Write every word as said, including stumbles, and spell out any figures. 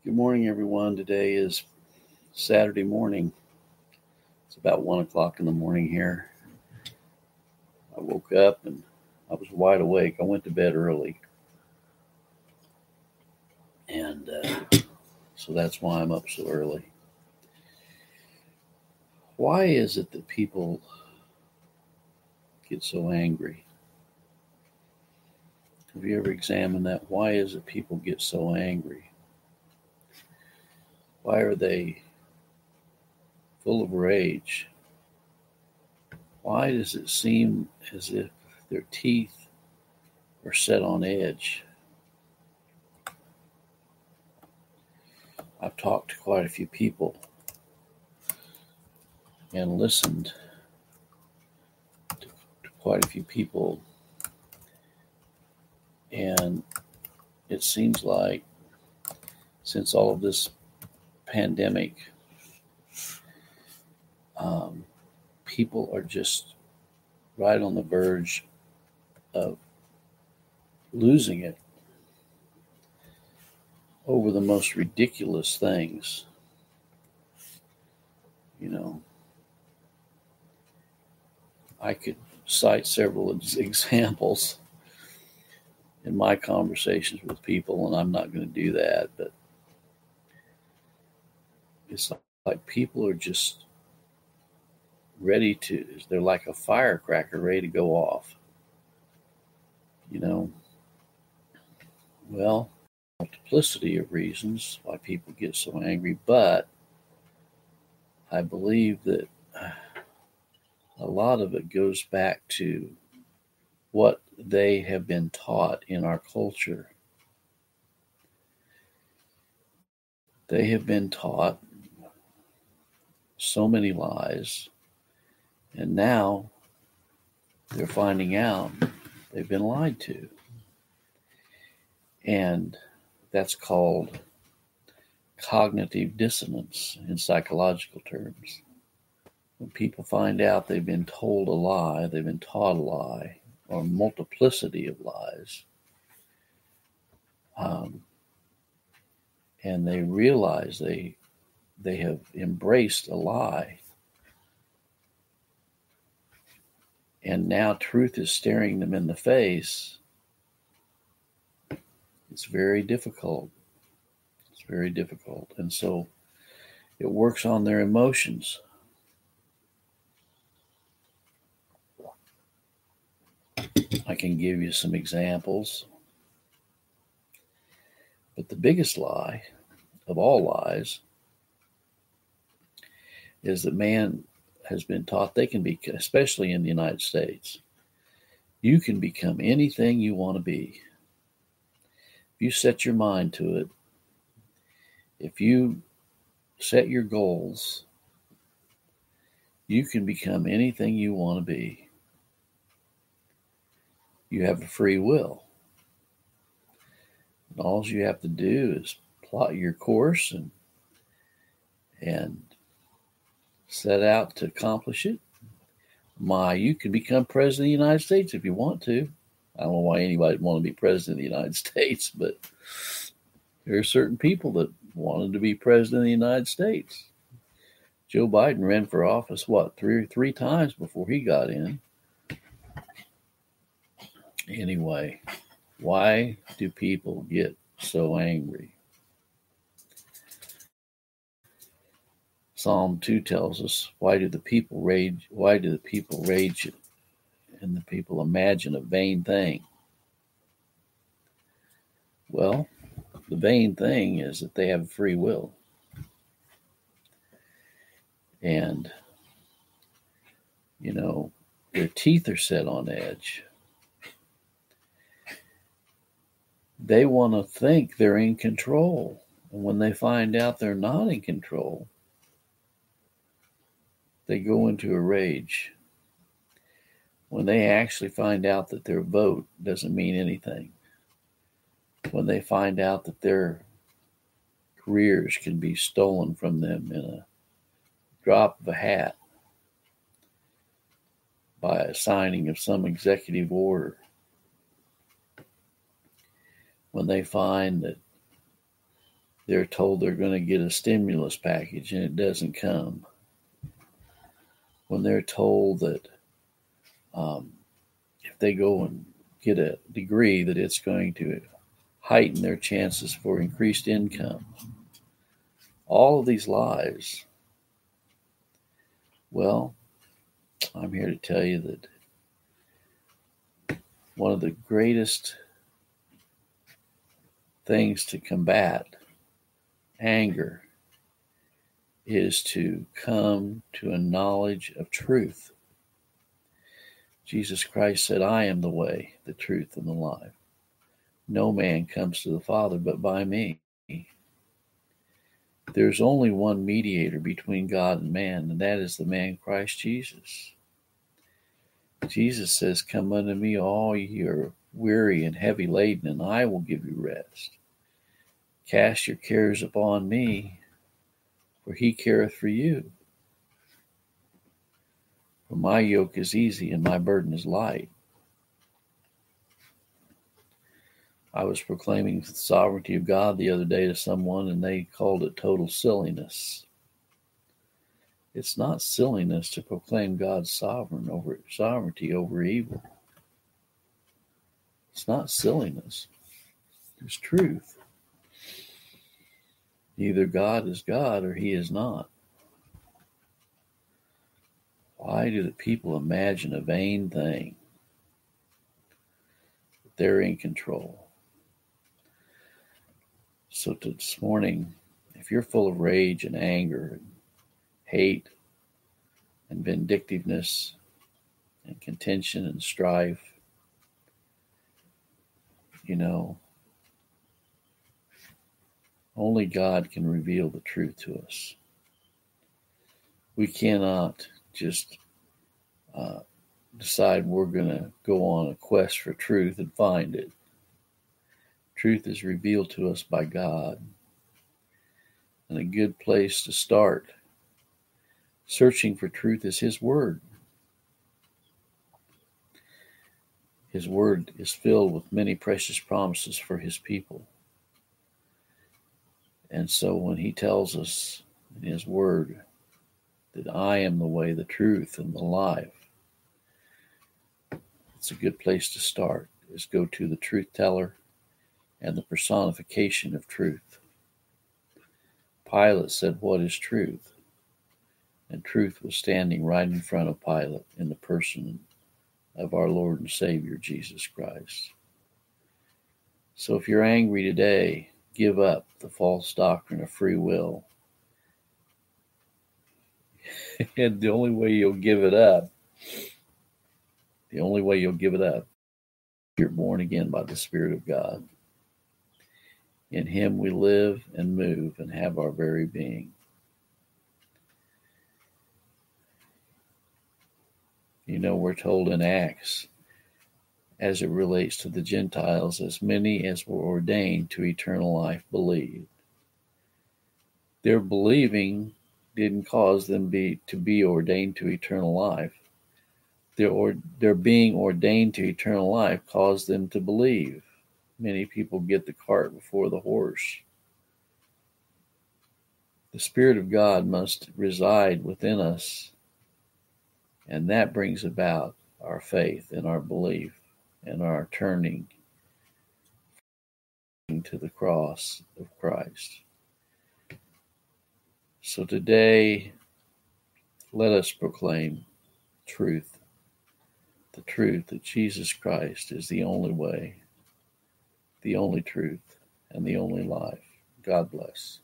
Good morning, everyone. Today is Saturday morning. It's about one o'clock in the morning here. I woke up and I was wide awake. I went to bed early. And uh, so that's why I'm up so early. Why is it that people get so angry? Have you ever examined that? Why is it people get so angry? Why are they full of rage? Why does it seem as if their teeth are set on edge? I've talked to quite a few people and listened to, to quite a few people, and it seems like since all of this pandemic, um, people are just right on the verge of losing it over the most ridiculous things. You know, I could cite several examples in my conversations with people, and I'm not going to do that, but it's like people are just ready to, they're like a firecracker ready to go off. You know, well, multiplicity of reasons why people get so angry, but I believe that a lot of it goes back to what they have been taught in our culture. They have been taught so many lies, and now they're finding out they've been lied to. And that's called cognitive dissonance in psychological terms. When people find out they've been told a lie, they've been taught a lie, or a multiplicity of lies, um, and they realize they they have embraced a lie, and now truth is staring them in the face, it's very difficult. It's very difficult. And so it works on their emotions. I can give you some examples. But the biggest lie of all lies is that man has been taught they can be, especially in the United States, you can become anything you want to be. If you set your mind to it, if you set your goals, you can become anything you want to be. You have a free will. And all you have to do is plot your course and and set out to accomplish it. My, you can become president of the United States if you want to. I don't know why anybody would want to be president of the United States, but there are certain people that wanted to be president of the United States. Joe Biden ran for office, what, three three times before he got in. Anyway, why do people get so angry? Psalm two tells us, why do the people rage, why do the people rage and the people imagine a vain thing? Well, the vain thing is that they have free will. And, you know, their teeth are set on edge. They want to think they're in control. And when they find out they're not in control, they go into a rage. When they actually find out that their vote doesn't mean anything, when they find out that their careers can be stolen from them in a drop of a hat by a signing of some executive order, when they find that they're told they're going to get a stimulus package and it doesn't come. When they're told that um, if they go and get a degree that it's going to heighten their chances for increased income. All of these lies. Well, I'm here to tell you that one of the greatest things to combat anger is to come to a knowledge of truth. Jesus Christ said, I am the way, the truth, and the life. No man comes to the Father but by me. There's only one mediator between God and man, and that is the man Christ Jesus. Jesus says, come unto me, all ye are weary and heavy laden, and I will give you rest. Cast your cares upon me, for he careth for you. For my yoke is easy and my burden is light. I was proclaiming the sovereignty of God the other day to someone, and they called it total silliness. It's not silliness to proclaim God's sovereign over sovereignty over evil. It's not silliness. It's truth. Either God is God or he is not. Why do the people imagine a vain thing? They're in control. So this morning, if you're full of rage and anger and hate and vindictiveness and contention and strife, you know, only God can reveal the truth to us. We cannot just uh, decide we're going to go on a quest for truth and find it. Truth is revealed to us by God. And a good place to start searching for truth is his word. His word is filled with many precious promises for his people. And so when he tells us in his word that I am the way, the truth, and the life, it's a good place to start, is go to the truth teller and the personification of truth. Pilate said, what is truth? And truth was standing right in front of Pilate in the person of our Lord and Savior, Jesus Christ. So if you're angry today, give up the false doctrine of free will. And the only way you'll give it up, the only way you'll give it up, you're born again by the Spirit of God. In him we live and move and have our very being. You know, we're told in Acts, as it relates to the Gentiles, as many as were ordained to eternal life believed. Their believing didn't cause them be, to be ordained to eternal life. Their, or, their being ordained to eternal life caused them to believe. Many people get the cart before the horse. The Spirit of God must reside within us, and that brings about our faith and our belief and our turning to the cross of Christ. So today, let us proclaim truth, the truth that Jesus Christ is the only way, the only truth, and the only life. God bless.